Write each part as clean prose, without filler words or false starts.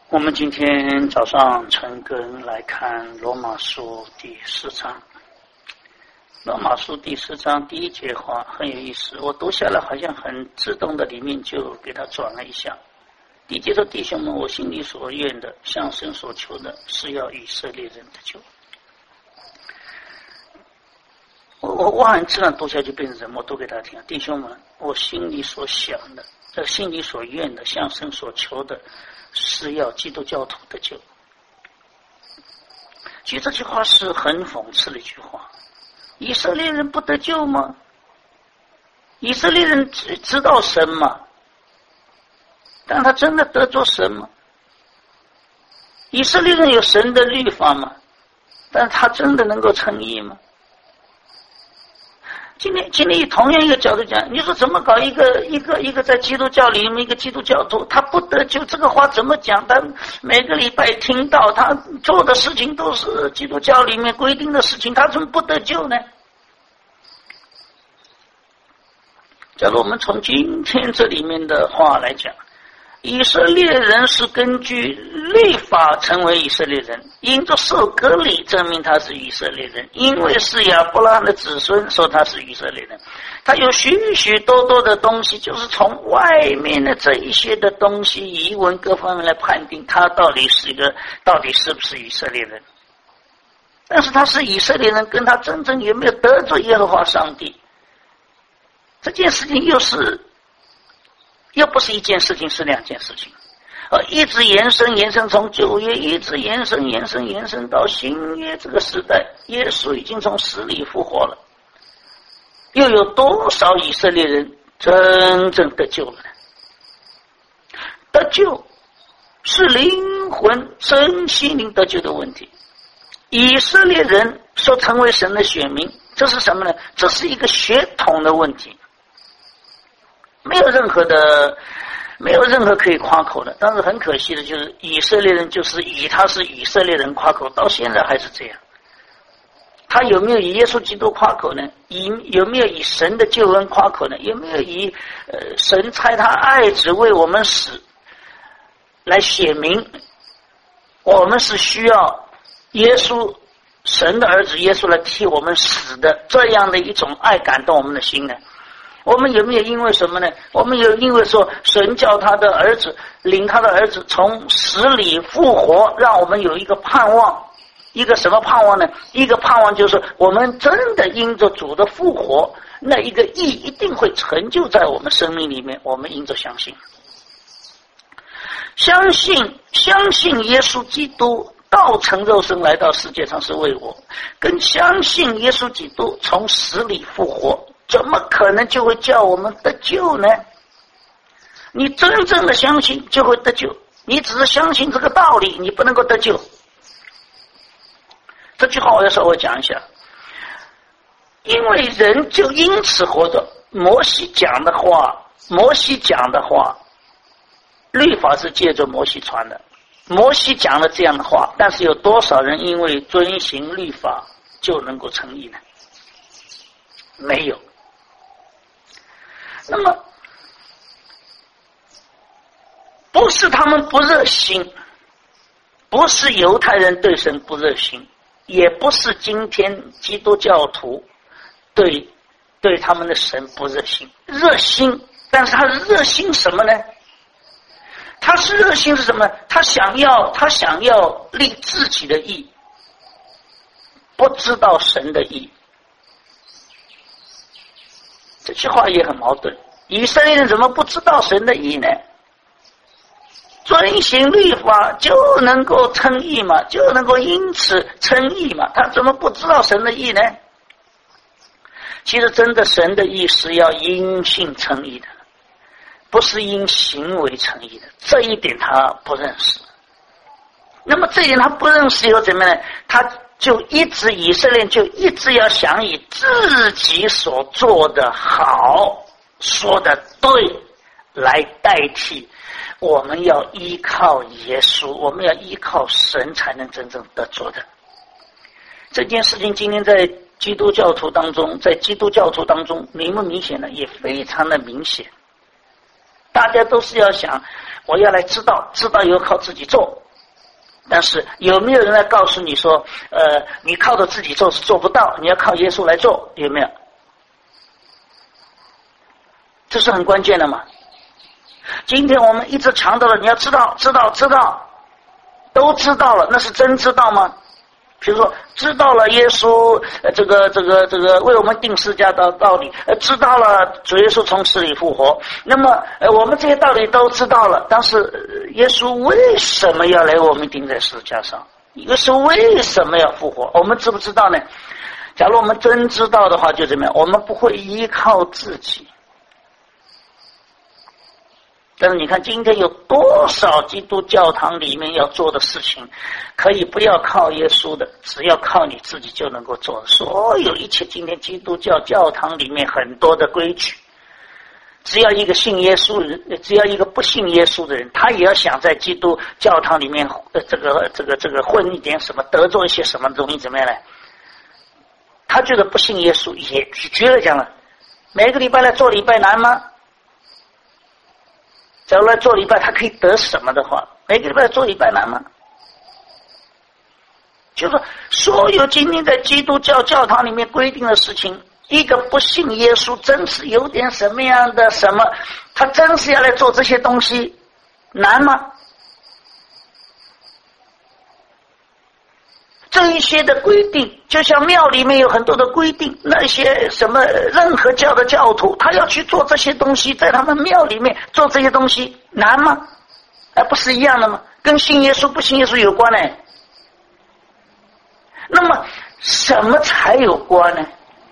我们今天早上晨更来看罗马书第4章。罗马书第4章第1节话很有意思，我读下来好像很自动的，里面就给它转了一下。第1节说：弟兄们，我心里所愿的，向神所求的，是要以色列人得救。我很自然读下去变成什么？我读给他听。弟兄们，我心里所想的，心里所愿的，向神所求的，是要基督教徒得救。其实这句话是很讽刺的一句话。以色列人不得救吗？以色列人知道神吗？但他真的得着神吗？以色列人有神的律法吗？但他真的能够称义吗？今天以同样一个角度讲，你说怎么搞一个在基督教里面一个基督教徒，他不得救，这个话怎么讲？他每个礼拜听到，他做的事情都是基督教里面规定的事情，他怎么不得救呢？假如我们从今天这里面的话来讲，以色列人是根据律法成为以色列人，因着受割礼证明他是以色列人，因为是亚伯拉罕的子孙说他是以色列人。他有许许多多的东西，就是从外面的这一些的东西遗文各方面来判定他到底是不是以色列人。但是他是以色列人，跟他真正有没有得罪耶和华上帝，这件事情又不是一件事情，是两件事情，一直延伸，从旧约一直延伸到新约这个时代，耶稣已经从死里复活了，又有多少以色列人真正得救了呢？得救是灵魂真心灵得救的问题。以色列人说成为神的选民，这是什么呢？这是一个血统的问题，没有任何可以夸口的。但是很可惜的就是以色列人就是以他是以色列人夸口，到现在还是这样。他有没有以耶稣基督夸口呢？有没有以神的救恩夸口呢？有没有以神差他爱子为我们死来写明我们是需要耶稣神的儿子耶稣来替我们死的，这样的一种爱感动我们的心呢？我们有没有因为什么呢？我们有因为说神叫他的儿子领他的儿子从死里复活，让我们有一个盼望。一个什么盼望呢？一个盼望就是我们真的因着主的复活，那一个义一定会成就在我们生命里面。我们因着相信耶稣基督道成肉身来到世界上是为我，跟相信耶稣基督从死里复活，怎么可能就会叫我们得救呢？你真正的相信就会得救，你只是相信这个道理，你不能够得救。这句话我要稍微讲一下，因为人就因此活着。摩西讲的话，律法是借着摩西传的，摩西讲了这样的话，但是有多少人因为遵行律法就能够称义呢？没有。那么不是他们不热心，不是犹太人对神不热心，也不是今天基督教徒对他们的神不热心。热心，但是他热心什么呢？他是热心是什么？他想要立自己的义，不知道神的义。这句话也很矛盾。以色列人怎么不知道神的义呢？遵行律法就能够称义嘛，就能够因此称义嘛，他怎么不知道神的义呢？其实真的神的义是要因信称义的，不是因行为称义的，这一点他不认识。那么这一点他不认识以后怎么样呢？他就以色列就一直要想以自己所做的好说的对来代替我们要依靠耶稣，我们要依靠神才能真正得着的。这件事情今天在基督教徒当中明不明显呢？也非常的明显。 大家都是要想，我要来知道以后靠自己做。但是有没有人来告诉你说，你靠着自己做是做不到，你要靠耶稣来做？有没有？这是很关键的嘛。今天我们一直强调了，你要知道，都知道了，那是真知道吗？比如说，知道了耶稣这个为我们定十字架的道理，知道了主耶稣从死里复活，那么我们这些道理都知道了，但是耶稣为什么要来我们钉在十字架上？耶稣为什么要复活？我们知不知道呢？假如我们真知道的话，就怎么样？我们不会依靠自己。但是你看今天有多少基督教堂里面要做的事情，可以不要靠耶稣的，只要靠你自己就能够做。所有一切今天基督教教堂里面很多的规矩，只要一个信耶稣人，只要一个不信耶稣的人，他也要想在基督教堂里面这个混一点什么，得罪一些什么东西，怎么样呢？他觉得不信耶稣，也举了讲了，每个礼拜来做礼拜难吗？假如来做礼拜，他可以得什么的话，每个礼拜做礼拜难吗？就是说，所有今天在基督教教堂里面规定的事情，一个不信耶稣，真是有点什么样的什么，他真是要来做这些东西，难吗？这一些的规定，就像庙里面有很多的规定，那些什么任何教的教徒，他要去做这些东西，在他们庙里面做这些东西，难吗？不是一样的吗？跟信耶稣不信耶稣有关呢。那么什么才有关呢？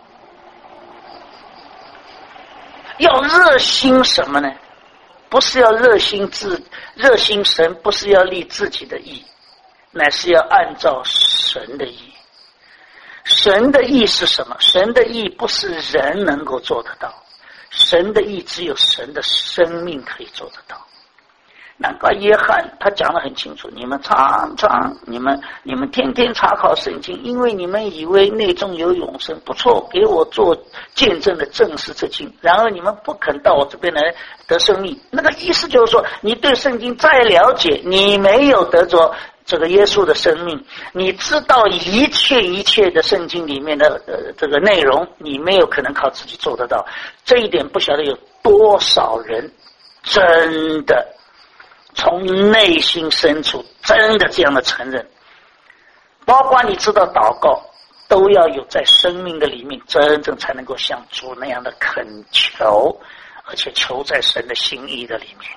要热心什么呢？不是要热心神，不是要立自己的义，乃是要按照神的义。神的义是什么？神的义不是人能够做得到，神的义只有神的生命可以做得到。难怪约翰他讲得很清楚，你们你们天天查考圣经，因为你们以为内中有永生，不错，给我做见证的正是这经，然而你们不肯到我这边来得生命。那个意思就是说，你对圣经再了解，你没有得着这个耶稣的生命，你知道一切的圣经里面的这个内容，你没有可能靠自己做得到。这一点不晓得有多少人真的从内心深处真的这样的承认。包括你知道祷告都要有在生命的里面真正才能够像主那样的恳求，而且求在神的心意的里面。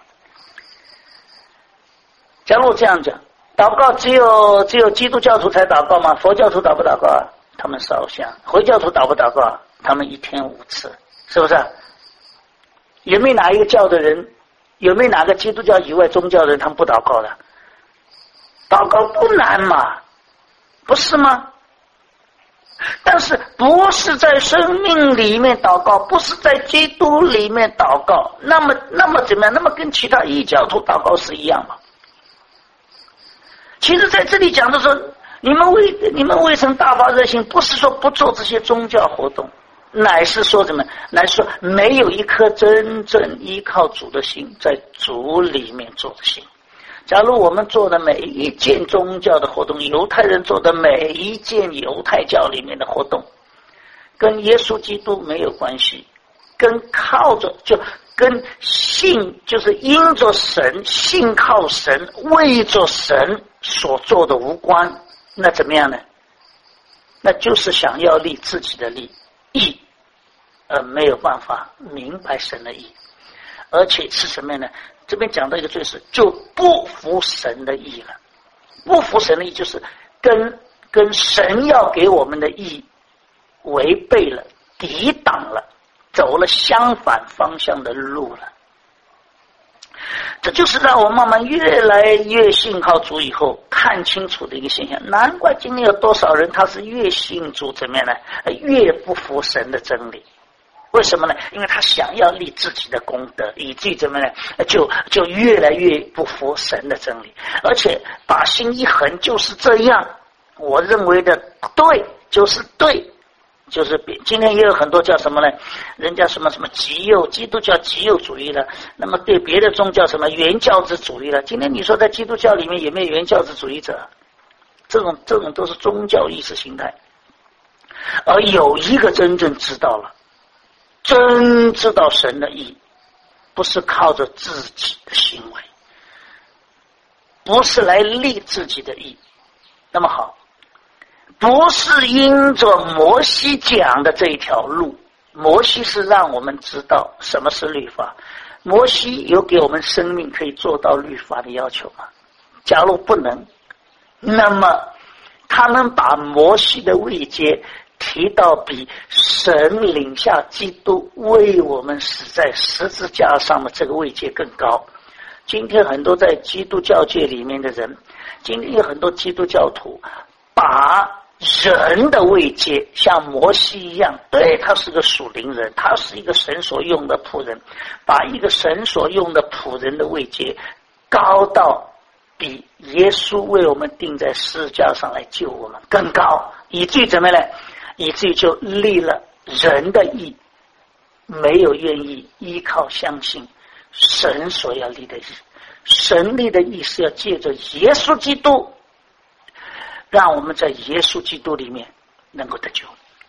假如我这样讲，祷告只有基督教徒才祷告吗？佛教徒祷不祷告啊？他们烧香。回教徒祷不祷告啊？他们一天5次，是不是？有没有哪一个教的人，有没有哪个基督教以外宗教的人他们不祷告的？祷告不难嘛，不是吗？但是不是在生命里面祷告，不是在基督里面祷告，那么怎么样？那么跟其他异教徒祷告是一样吗？其实在这里讲的时候，你们未曾大发热心，不是说不做这些宗教活动，乃是说什么？乃是说没有一颗真正依靠主的心，在主里面做的心。假如我们做的每一件宗教的活动，犹太人做的每一件犹太教里面的活动，跟耶稣基督没有关系，跟靠着就跟信，就是因着神，信靠神，为着神所做的无关，那怎么样呢？那就是想要立自己的义，而没有办法明白神的义，而且是什么呢？这边讲到一个罪是就不服神的义了。不服神的义就是跟神要给我们的义违背了，抵挡了，走了相反方向的路了。这就是让我慢慢越来越信靠主以后看清楚的一个现象。难怪今天有多少人他是越信主怎么样呢？越不服神的真理。为什么呢？因为他想要立自己的功德，以至于怎么呢？就越来越不服神的真理，而且把心一横，就是这样。我认为的对就是对， 就是今天也有很多叫什么呢？人家什么极右，基督教极右主义了，那么对别的宗教什么原教旨主义了。今天你说在基督教里面有没有原教旨主义者？这种都是宗教意识形态。而有一个真正知道了，真知道神的意，不是靠着自己的行为，不是来立自己的意。那么好，不是因着摩西讲的这一条路，摩西是让我们知道什么是律法。摩西有给我们生命可以做到律法的要求吗？假如不能，那么他们把摩西的位阶提到比神领下基督为我们死在十字架上的这个位阶更高。今天很多在基督教界里面的人，今天有很多基督教徒把人的位阶像摩西一样，对，他是个属灵人，他是一个神所用的仆人，把一个神所用的仆人的位阶高到比耶稣为我们钉在十字架上来救我们更高，以至于怎么呢？以至于就立了人的义，没有愿意依靠相信神所要立的义。神立的义是要借着耶稣基督，让我们在耶稣基督里面能够得救。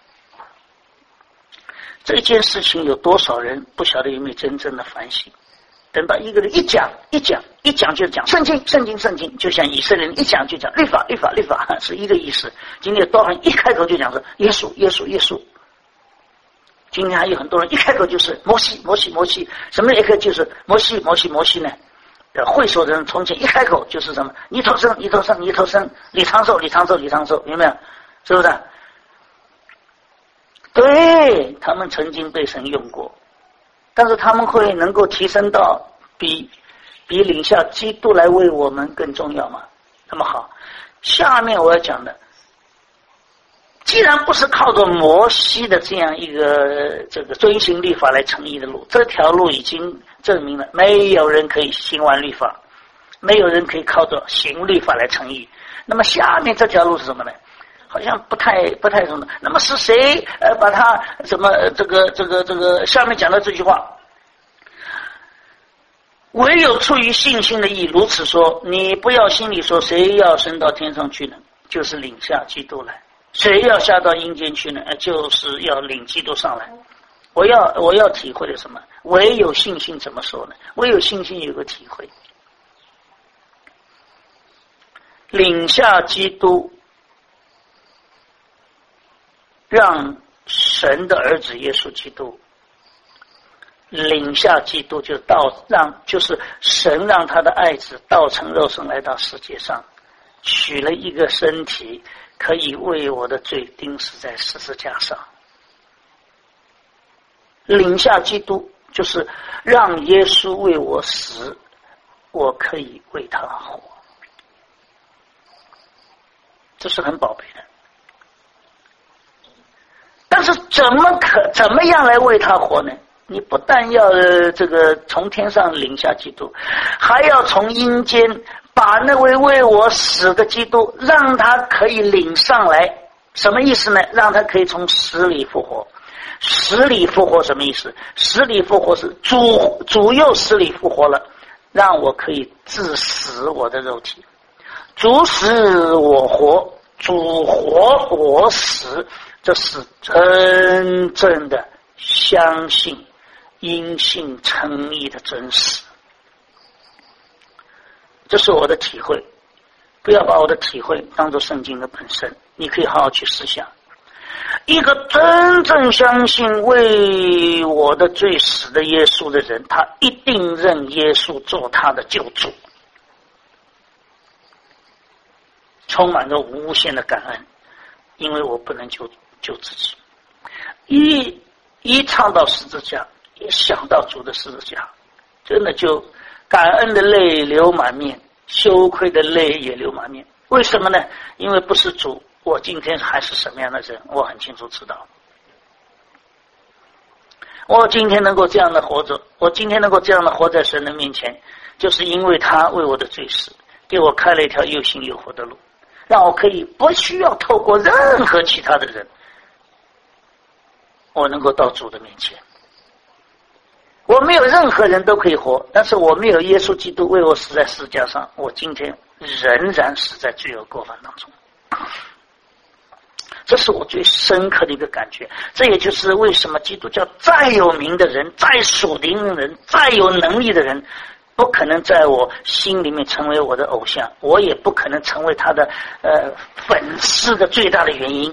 这件事情有多少人不晓得有没有真正的反省？等到一个人一讲就讲圣经，就像以色列人一讲就讲律法，是一个意思。今天有多少人一开口就讲是耶稣。今天还有很多人一开口就是摩西，什么一开口就是摩西呢？会所的人从前一开口就是什么尼头生，李长寿，有没有？是不是？对，他们曾经被神用过，但是他们会能够提升到比领下基督来为我们更重要吗？那么好，下面我要讲的，既然不是靠着摩西的这样一个这个遵行律法来成义的路，这条路已经证明了没有人可以行完律法，没有人可以靠着行律法来成义。那么下面这条路是什么呢？好像不太什么。那么是谁把他什么这个下面讲的这句话，唯有出于信心的义，如此说，你不要心里说谁要升到天上去呢，就是领下基督来；谁要下到阴间去呢，就是要领基督上来。我要体会的什么？唯有信心怎么说呢？唯有信心有个体会，领下基督，让神的儿子耶稣基督领下基督，就是神让他的爱子道成肉身来到世界上，取了一个身体，可以为我的罪钉死在十字架上。领下基督就是让耶稣为我死，我可以为他活，这是很宝贝的。但是怎么样来为他活呢？你不但要这个从天上领下基督，还要从阴间把那位为我死的基督让他可以领上来。什么意思呢？让他可以从死里复活。死里复活什么意思？死里复活是主又死里复活了，让我可以治死我的肉体。主死我活，主活我死，这是真正的相信因信称义的真实。这是我的体会，不要把我的体会当作圣经的本身，你可以好好去思想。一个真正相信为我的罪死的耶稣的人，他一定认耶稣做他的救主，充满着无限的感恩，因为我不能救自己。一唱到十字架，一想到主的十字架，真的就感恩的泪流满面，羞愧的泪也流满面。为什么呢？因为不是主，我今天还是什么样的人，我很清楚知道。我今天能够这样的活着，我今天能够这样的活在神的面前，就是因为他为我的罪死，给我开了一条又新又活的路，让我可以不需要透过任何其他的人， 我能够到主的面前。我没有任何人都可以活，但是我没有耶稣基督为我死在十字架上，我今天仍然死在罪恶过犯当中。这是我最深刻的一个感觉。这也就是为什么基督教再有名的人，再属灵的人，再有能力的人，不可能在我心里面成为我的偶像，我也不可能成为他的粉丝的最大的原因。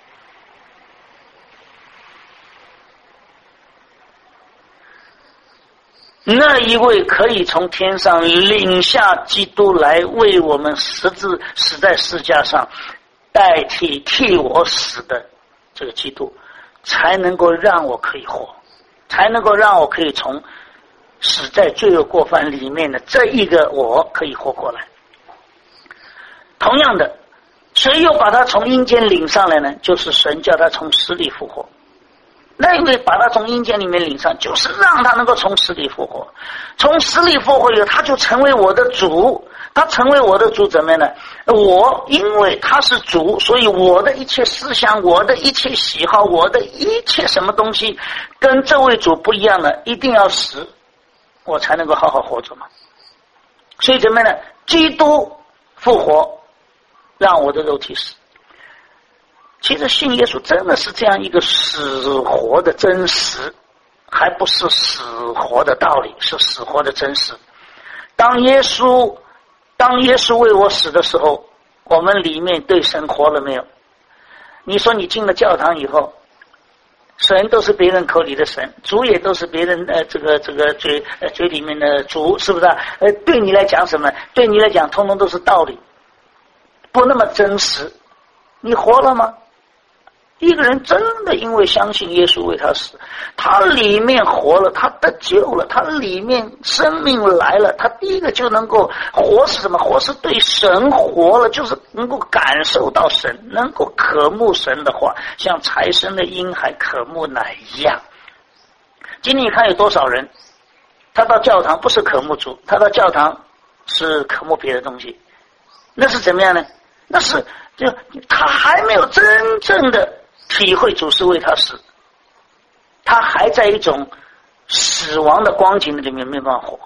那一位可以从天上领下基督来为我们死在十字架上代替我死的这个基督，才能够让我可以活，才能够让我可以从死在罪恶过犯里面的这一个我可以活过来。同样的，谁又把他从阴间领上来呢？就是神叫他从死里复活。那因为把他从阴间里面领上，就是让他能够从死里复活。从死里复活以后，他就成为我的主。他成为我的主怎么样呢？我因为他是主，所以我的一切思想，我的一切喜好，我的一切什么东西跟这位主不一样的，一定要死，我才能够好好活着嘛。所以怎么样呢？基督复活让我的肉体死。其实信耶稣真的是这样一个死活的真实，还不是死活的道理，是死活的真实。当耶稣为我死的时候，我们里面对神活了没有？你说你进了教堂以后，神都是别人口里的神，主也都是别人这个嘴里面的主，是不是啊？对你来讲什么？对你来讲通通都是道理，不那么真实。你活了吗？一个人真的因为相信耶稣为他死，他里面活了，他得救了，他里面生命来了，他第一个就能够活是什么？活是对神活了，就是能够感受到神，能够渴慕神的话，像财神的婴孩渴慕奶一样。今天你看有多少人，他到教堂不是渴慕主，他到教堂是渴慕别的东西，那是怎么样呢？那是就他还没有真正的体会主是为他死，他还在一种死亡的光景里面没办法活。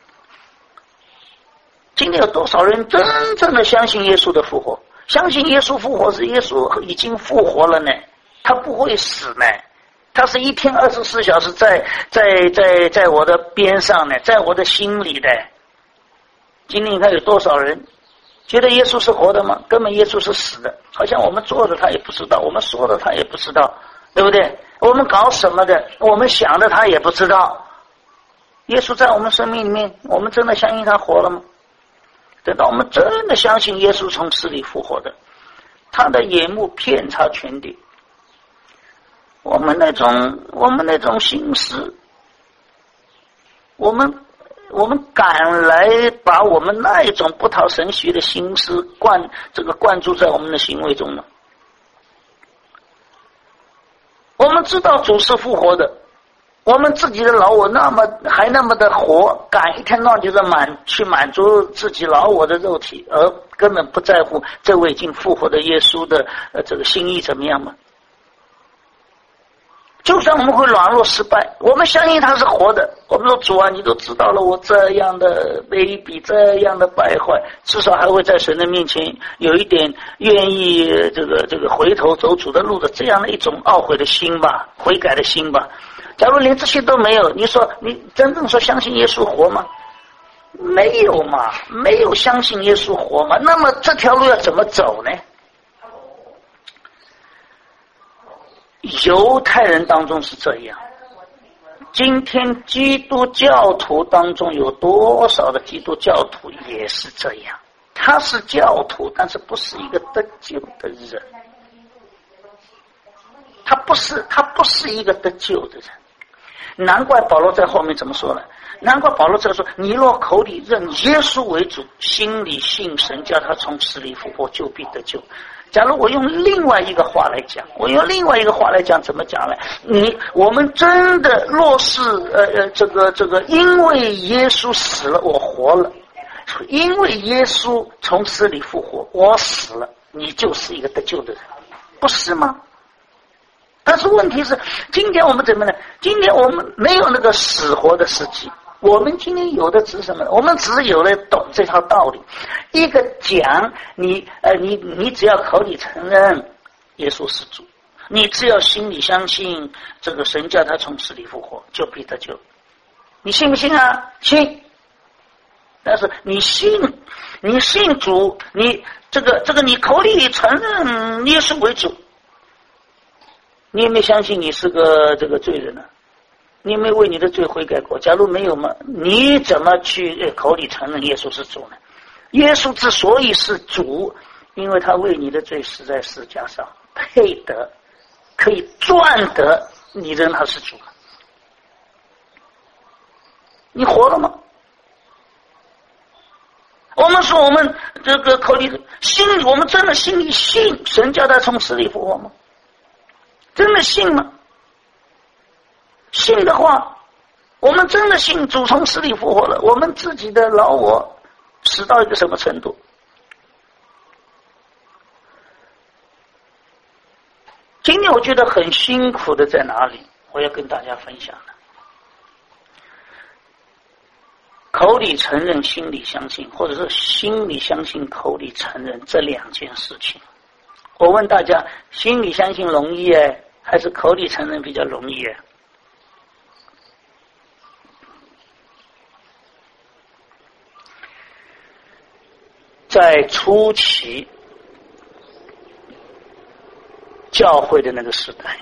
今天有多少人真正的相信耶稣的复活？相信耶稣复活是耶稣已经复活了呢，他不会死呢，他是一天24小时在我的边上呢，在我的心里的。今天你看有多少人觉得耶稣是活的吗？根本耶稣是死的，好像我们做的他也不知道，我们说的他也不知道，对不对？我们搞什么的，我们想的他也不知道。耶稣在我们生命里面，我们真的相信他活了吗？等到我们真的相信耶稣从死里复活的，他的眼目遍察全地，我们那种心思，我们敢来把我们那一种不讨神喜的心思灌注在我们的行为中呢？我们知道主是复活的，我们自己的老我还那么的活，敢一天到晚就是去满足自己老我的肉体，而根本不在乎这位已经复活的耶稣的这个心意怎么样吗？就算我们会软弱失败，我们相信他是活的。我们说主啊，你都知道了我这样的卑鄙，这样的败坏，至少还会在神的面前有一点愿意这个回头走主的路的这样的一种懊悔的心吧，悔改的心吧。假如连这些都没有，你说你真正说相信耶稣活吗？没有嘛，没有相信耶稣活嘛。那么这条路要怎么走呢？犹太人当中是这样，今天基督教徒当中有多少的基督教徒也是这样，他是教徒，但是不是一个得救的人，他不是一个得救的人。难怪保罗在后面怎么说呢？难怪保罗这说，你若口里认耶稣为主，心里信神叫他从死里复活，就必得救。假如我用另外一个话来讲，怎么讲呢？我们真的若是这个因为耶稣死了我活了，因为耶稣从死里复活我死了，你就是一个得救的人，不是吗？ 但是问题是，今天我们怎么呢？今天我们没有那个死活的实际，我们今天有的只是什么？我们只是有了懂这套道理。一个讲你只要口里承认耶稣是主，你只要心里相信这个神叫他从死里复活，就必得救。你信不信啊？信。但是你信主，你这个你口里承认耶稣为主，你有没有相信你是个这个罪人呢？你有没有为你的罪悔改过？假如没有嘛，你怎么去口里承认耶稣是主呢？耶稣之所以是主，因为他为你的罪死在十字架上，配得可以赚得你认他是主。你活了吗？我们说我们这个口里心里，我们真的心里信神叫他从死里复活吗？真的信吗？信的话，我们真的信主从死里复活了，我们自己的老我死到一个什么程度？今天我觉得很辛苦的在哪里？我要跟大家分享的。口里承认，心里相信，或者是心里相信，口里承认，这两件事情，我问大家，心里相信容易还是口里承认比较容易？在初期教会的那个时代，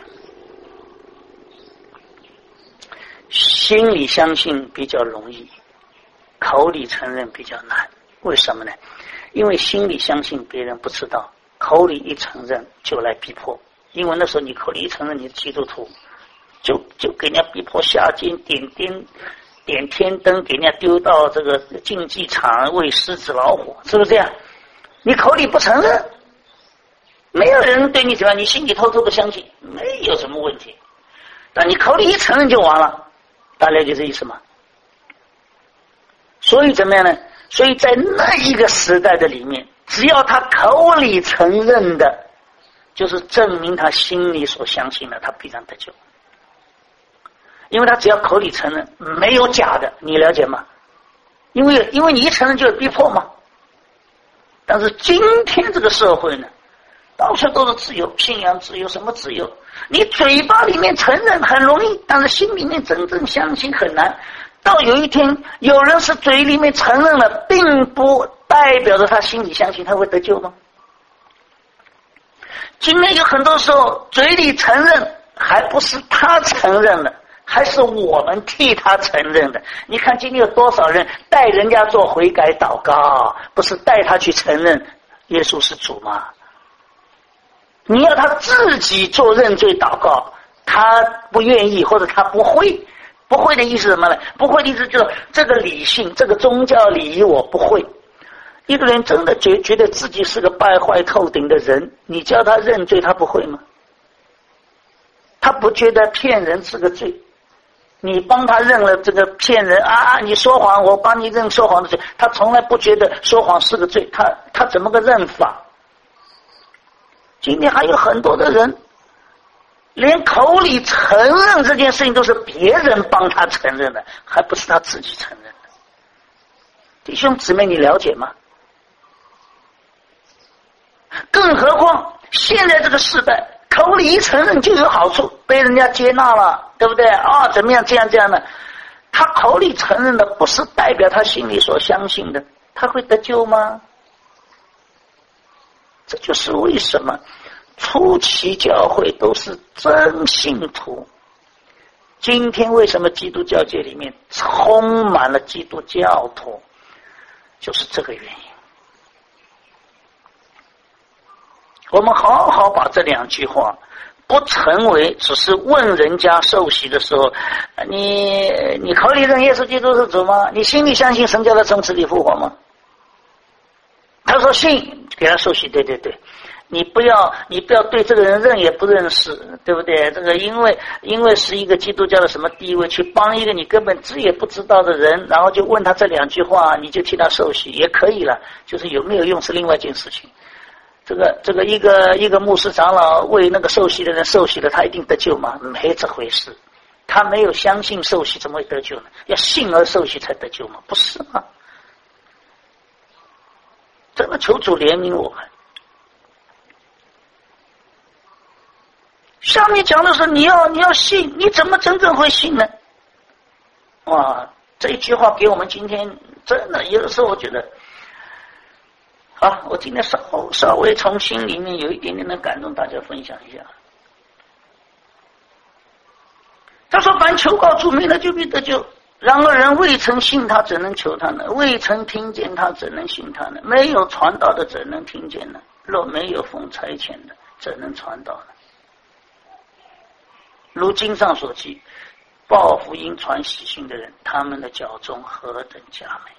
心里相信比较容易，口里承认比较难。为什么呢？因为心里相信别人不知道，口里一承认就来逼迫。因为那时候你口里一承认你是基督徒，就给人家逼迫下监，点天灯，给人家丢到这个竞技场喂狮子老虎，是不是这样？你口里不承认，没有人对你怎么样，你心里偷偷的相信，没有什么问题。但你口里一承认就完了，大家了解这意思吗？所以怎么样呢？所以在那一个时代的里面，只要他口里承认的，就是证明他心里所相信的，他必然得救。因为他只要口里承认，没有假的，你了解吗？因为你一承认就有逼迫嘛。但是今天这个社会呢，到处都是自由，信仰自由，什么自由？你嘴巴里面承认很容易，但是心里面真正相信很难。到有一天，有人是嘴里面承认了，并不代表着他心里相信，他会得救吗？今天有很多时候，嘴里承认还不是他承认了，还是我们替他承认的。你看今天有多少人带人家做悔改祷告，不是带他去承认耶稣是主吗？你要他自己做认罪祷告，他不愿意或者他不会的意思是什么呢？不会的意思就是这个理性，这个宗教礼仪我不会。一个人真的觉得自己是个败坏透顶的人，你叫他认罪他不会吗？他不觉得骗人是个罪，你帮他认了这个骗人啊，你说谎我帮你认说谎的罪，他从来不觉得说谎是个罪，他怎么个认法？今天还有很多的人连口里承认这件事情都是别人帮他承认的，还不是他自己承认的。弟兄姊妹，你了解吗？更何况现在这个时代，口里一承认就有好处，被人家接纳了，对不对啊？怎么样这样的，他口里承认的不是代表他心里所相信的，他会得救吗？这就是为什么初期教会都是真信徒，今天为什么基督教界里面充满了基督教徒，就是这个原因。我们好好把这两句话不成为只是问人家受洗的时候，你口里认耶稣基督是主吗？你心里相信神叫他从死里复活吗？他说信，给他受洗，对，你不要对这个人认也不认识，对不对？这个因为是一个基督教的什么地位，去帮一个你根本知也不知道的人，然后就问他这两句话，你就替他受洗也可以了，就是有没有用是另外一件事情。 这个一个牧师长老为那个受洗的人受洗了，他一定得救吗？没这回事。他没有相信受洗，怎么会得救呢？要信而受洗才得救吗？不是吗？真的求主怜悯我们。下面讲的是你要信，你怎么真正会信呢？哇，这一句话给我们今天真的有的时候我觉得，好，我今天稍微从心里面有一点点的感动，大家分享一下。他说：“凡求告主名的，就必得救。然而人未曾信他，怎能求他呢？未曾听见他，怎能信他呢？没有传道的，怎能听见呢？若没有奉差遣的，怎能传道呢？如经上所记，报福音传喜讯的人，他们的脚中何等佳美！”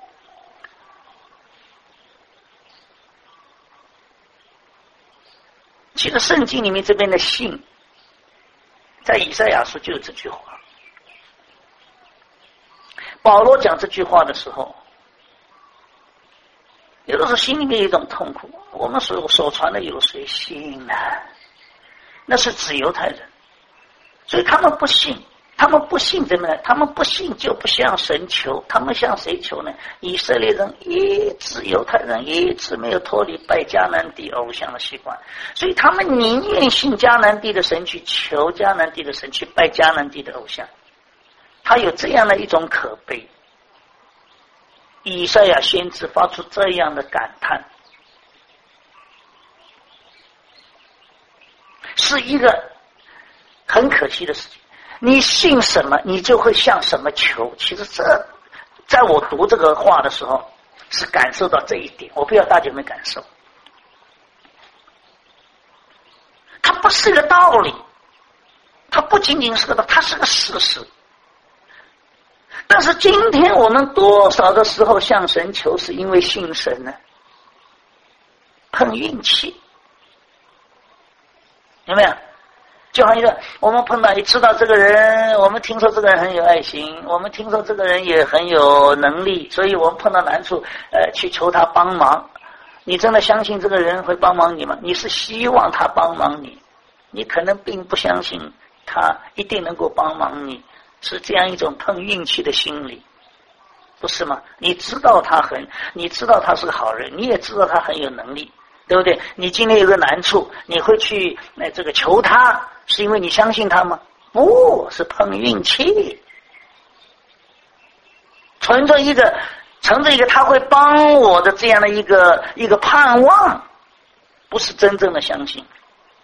其实圣经里面这边的信，在以赛亚书就有这句话。保罗讲这句话的时候，有的时候心里面有一种痛苦，我们所传的有谁信呢？那是指犹太人，所以他们不信。他们不信怎么呢？他们不信就不向神求，他们向谁求呢？以色列人犹太人一直没有脱离拜迦南地偶像的习惯，所以他们宁愿信迦南地的神，去求迦南地的神，去拜迦南地的偶像。他有这样的一种可悲。以赛亚先知发出这样的感叹，是一个很可惜的事情。你信什么，你就会向什么求。其实这，在我读这个话的时候，是感受到这一点。我不知道大家有没有感受？它不是个道理，它不仅仅是个道理，它是个事实。但是今天我们多少的时候向神求，是因为信神呢？碰运气，有没有？就好像我们碰到知道这个人，我们听说这个人很有爱心，我们听说这个人也很有能力，所以我们碰到难处去求他帮忙。你真的相信这个人会帮忙你吗？你是希望他帮忙你，你可能并不相信他一定能够帮忙你，是这样一种碰运气的心理，不是吗？你知道他是个好人，你也知道他很有能力，对不对？你今天有个难处，你会去这个求他，是因为你相信他吗？不是，碰运气，存着一个他会帮我的这样的一个盼望，不是真正的相信。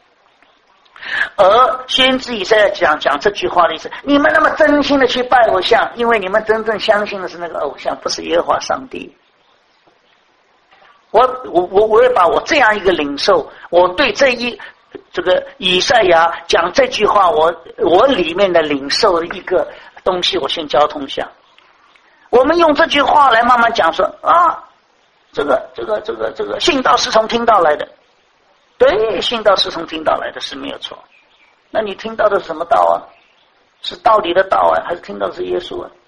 而先知以赛亚讲这句话的意思，你们那么真心的去拜偶像，因为你们真正相信的是那个偶像，不是耶和华上帝。我也把我这样一个领受，我对这个以赛亚讲这句话，我里面的领受的一个东西，我先交通一下。我们用这句话来慢慢讲说啊，这个信道是从听到来的，对，信道是从听到来的是没有错。那你听到的是什么道啊？是道理的道啊，还是听到的是耶稣啊？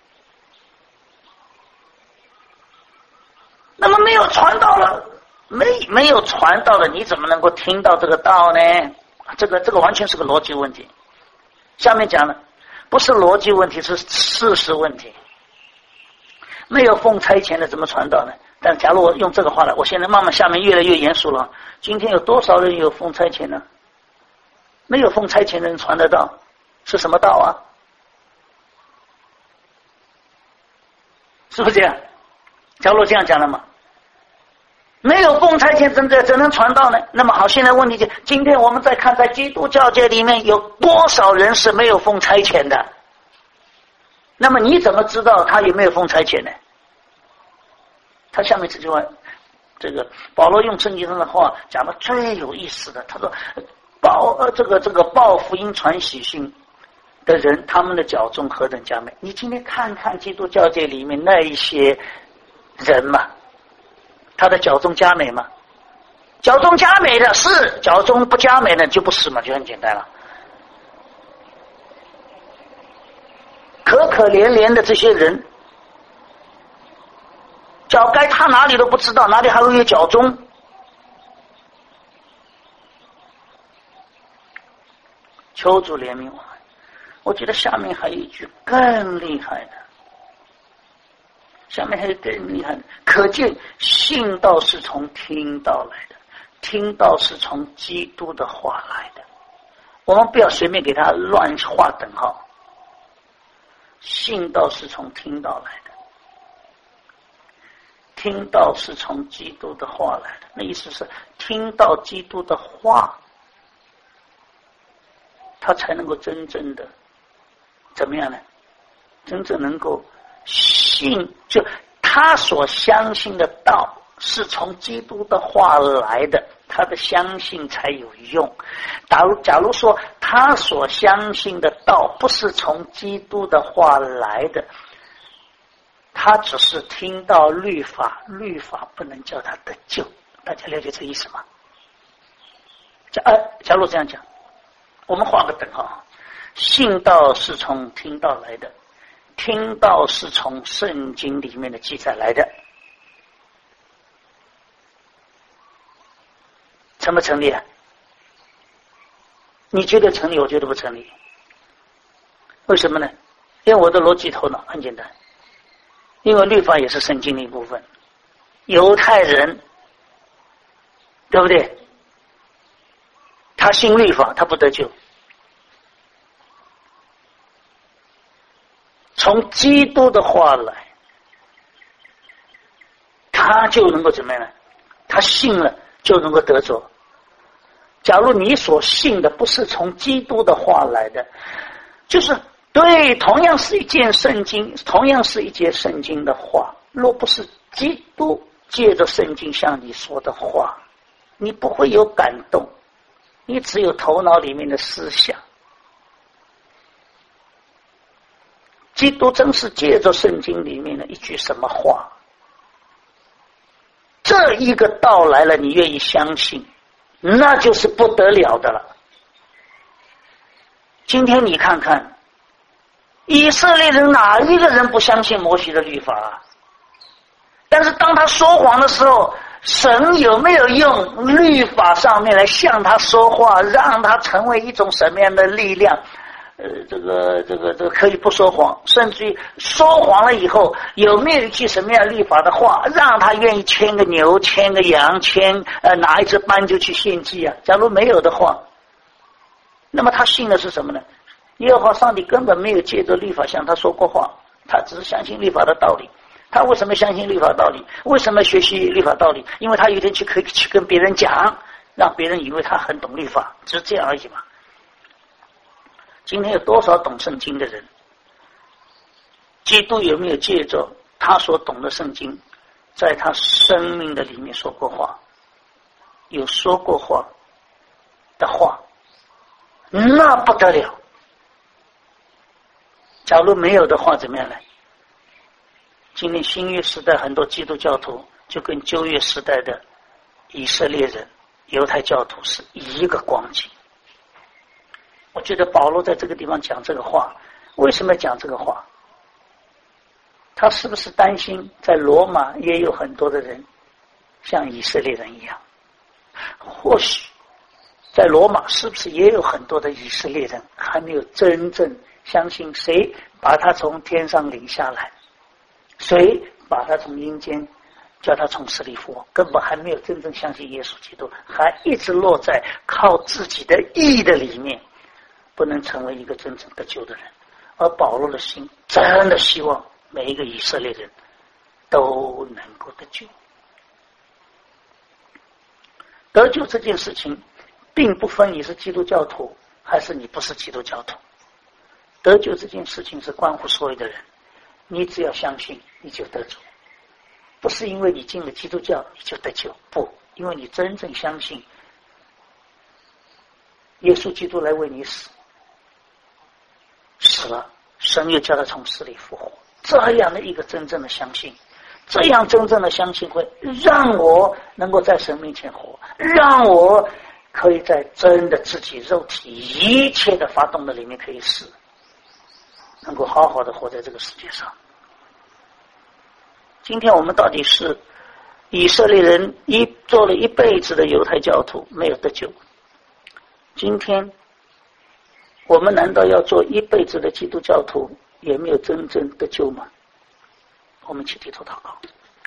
那么没有传道了，没有传道了，你怎么能够听到这个道呢？这个完全是个逻辑问题。下面讲了，不是逻辑问题，是事实问题。没有奉差遣的怎么传道呢？但假如我用这个话来，我现在慢慢下面越来越严肃了。今天有多少人有奉差遣呢？没有奉差遣的人传得到，是什么道啊？是不是这样？假如这样讲了嘛？没有奉差遣怎能传道呢？那么好，现在问题就今天我们再看，在基督教界里面有多少人是没有奉差遣的？那么你怎么知道他有没有奉差遣呢？他下面这句话，这个保罗用圣经上的话讲的最有意思的，他说报福音传喜讯的人，他们的脚中何等佳美。你今天看看基督教界里面那一些人嘛，他的脚中佳美嘛？脚中佳美的是，脚中不佳美的就不是嘛，就很简单了。可怜怜的这些人，脚该踏哪里都不知道，哪里还会有脚中？ 求主怜悯我们。我觉得下面还有一句更厉害的，下面还有更厉害的，可见信道是从听道来的，听道是从基督的话来的。我们不要随便给他乱画等号，信道是从听道来的，听道是从基督的话来的。那意思是听到基督的话，他才能够真正的怎么样呢？真正能够信，就他所相信的道是从基督的话来的，他的相信才有用。假如说他所相信的道不是从基督的话来的，他只是听到律法，律法不能叫他得救。大家了解这意思吗？假如这样讲，我们画个等号，信道是从听道来的，听道是从圣经里面的记载来的，成不成立啊？你觉得成立，我觉得不成立。为什么呢？因为我的逻辑头脑很简单，因为律法也是圣经的一部分。犹太人对不对？他信律法，他不得救。从基督的话来，他就能够怎么样呢？他信了就能够得着。假如你所信的不是从基督的话来的，就是对，同样是一件圣经，同样是一节圣经的话，若不是基督借着圣经向你说的话，你不会有感动，你只有头脑里面的思想。基督真是借着圣经里面的一句什么话，这一个道来了，你愿意相信，那就是不得了的了。今天你看看，以色列人哪一个人不相信摩西的律法啊？但是当他说谎的时候，神有没有用律法上面来向他说话，让他成为一种什么样的力量？这个可以不说谎，甚至于说谎了以后，有没有一句什么样律法的话，让他愿意牵个牛、牵个羊、拿一只斑就去献祭啊？假如没有的话，那么他信的是什么呢？耶和华上帝根本没有借着律法向他说过话，他只是相信律法的道理。他为什么相信律法道理？为什么学习律法道理？因为他有一天可以去跟别人讲，让别人以为他很懂律法，只是这样而已嘛。今天有多少懂圣经的人？基督有没有借着他所懂的圣经，在他生命的里面说过话？有说过话的话，那不得了。假如没有的话，怎么样呢？今天新约时代很多基督教徒就跟旧约时代的以色列人、犹太教徒是一个光景。我觉得保罗在这个地方讲这个话，为什么讲这个话？他是不是担心在罗马也有很多的人像以色列人一样？或许在罗马是不是也有很多的以色列人还没有真正相信谁把他从天上领下来，谁把他从阴间叫他从死里复活，根本还没有真正相信耶稣基督，还一直落在靠自己的义的里面，不能成为一个真正得救的人。而保罗的心真的希望每一个以色列人都能够得救。得救这件事情并不分你是基督教徒还是你不是基督教徒，得救这件事情是关乎所有的人，你只要相信你就得救，不是因为你进了基督教你就得救，不，因为你真正相信耶稣基督来为你死了，神又叫他从死里复活，这样的一个真正的相信，这样真正的相信会让我能够在神面前活，让我可以在真的自己肉体一切的发动的里面可以死，能够好好的活在这个世界上。今天我们到底是以色列人做了一辈子的犹太教徒没有得救，今天我们难道要做一辈子的基督教徒，也没有真正的救吗？我们一起低头祷告。